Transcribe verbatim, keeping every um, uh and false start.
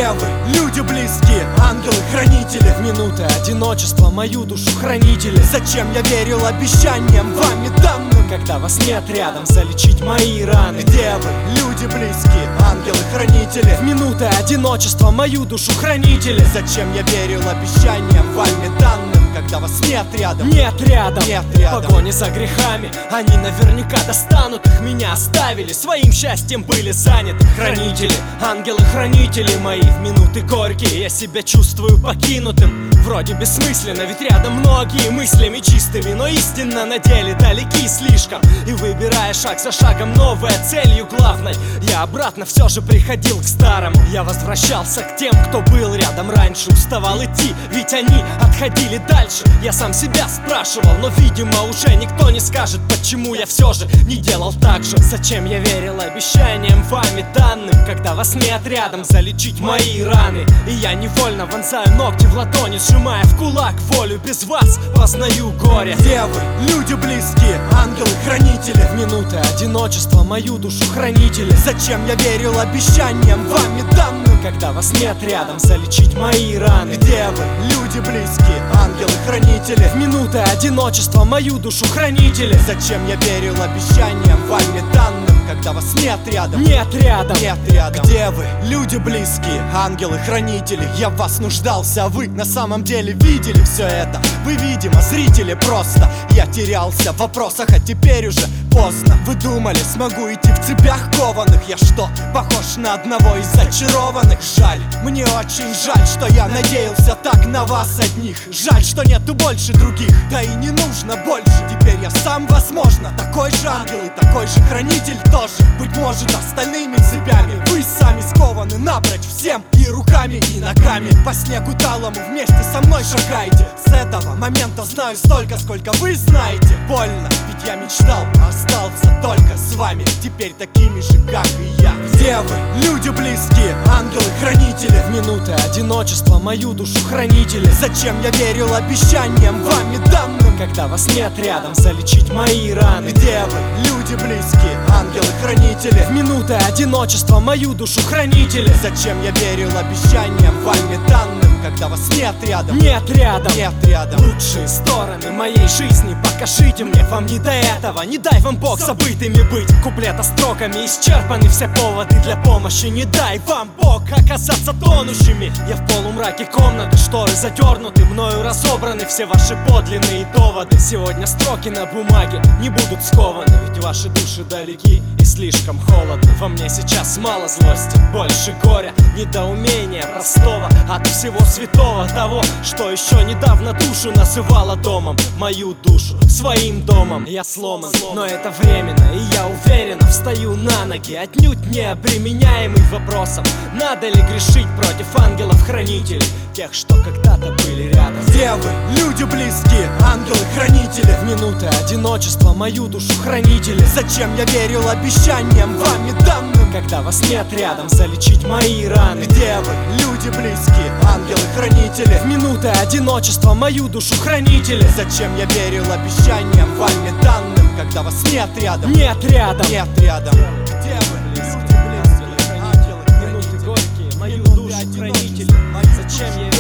Где вы, люди близкие, ангелы-хранители? В минуты одиночества мою душу хранители. Зачем я верил обещаниям вами данным, когда вас нет рядом залечить мои раны? Где вы, люди близкие, ангелы-хранители? В минуты одиночества мою душу хранители. Зачем я верил обещаниям вами данным, когда вас нет рядом? Нет рядом, нет рядом. В погоне за грехами они наверняка достанут их, меня оставили, своим счастьем были заняты. Хранители, ангелы-хранители мои, в минуты горькие я себя чувствую покинутым. Вроде бессмысленно, ведь рядом многие мыслями чистыми, но истинно на деле далеки слишком. И выбирая шаг за шагом новой целью главной, я обратно все же приходил к старому. Я возвращался к тем, кто был рядом раньше, уставал идти, ведь они отходили дальше. Я сам себя спрашивал, но видимо уже никто не скажет, почему я все же не делал так же. Зачем я верил обещаниям вами данным, когда вас нет рядом залечить мои раны? И я невольно вонзаю ногти в ладони, сжимая в кулак волю, без вас познаю горе. Где вы, люди близкие, ангелы-хранители? В минуты одиночества мою душу хранители. Зачем я верил обещаниям вами данным, когда вас нет рядом залечить мои раны? Где вы, люди близкие, ангелы-хранители? В минуты одиночества мою душу хранители. Зачем я верил обещаниям вами данным, когда вас нет рядом? Нет рядом, нет рядом. Где вы, люди близкие, ангелы-хранители? Я в вас нуждался, а вы на самом деле видели все это? Вы, видимо, зрители просто. Я терялся в вопросах, а теперь уже поздно. Вы думали, смогу идти в цепях кованых? Я что, похож на одного из зачарованных? Жаль, мне очень жаль, что я надеялся так на вас одних. Жаль, что нету больше других, да и не нужно больше. Теперь я сам, возможно, такой же ангел и такой же хранитель тоже. Быть может, остальными цепями вы сами скованы напрочь всем, и руками, и ногами. По снегу талому вместе со мной шагайте. С этого момента знаю столько, сколько вы знаете. Больно, ведь я мечтал, а остался только с вами, теперь такими же, как и я. Где вы, люди близкие, ангелы-хранители? В минуты одиночества мою душу хранители. Зачем я верил обещаниям вами данным, когда вас нет рядом залечить мои раны? Где вы, люди близкие, ангелы-хранители? В минуты одиночества мою душу хранители. Зачем я верил обещаниям вами данным, когда вас нет рядом? Нет рядом, нет рядом. Лучшие стороны моей жизни покажите мне, вам не до этого. Не дай вам Бог забытыми быть. Куплета строками исчерпаны все поводы для помощи. Не дай вам Бог оказаться тонущими. Я в полумраке комнаты, шторы задернуты, мною разобраны все ваши подлинные доводы. Сегодня строки на бумаге не будут скованы, ведь ваши души далеки и слишком холодны. Во мне сейчас мало злости, больше горя, недоумения простого от всего святого, того, что еще недавно душу называла домом. Мою душу своим домом. Я сломан, но это временно, и я уверенно встаю на ноги, отнюдь не обременяемый вопросом, надо ли грешить против ангелов-хранителей, тех, что когда-то были рядом. Где вы, люди близкие, ангелы-хранители? В минуты одиночества мою душу хранители. Зачем я верил обещаниям вами данным, когда вас нет рядом залечить мои раны? Где вы, люди близкие, ангелы-хранители? В минуты одиночества мою душу хранители. Зачем я верил обещаниям вами данным, когда вас нет рядом? Нет рядом, нет рядом. Где вы, люди близкие, ангелы-хранители? Минуты горькие, мою душу хранители. Зачем я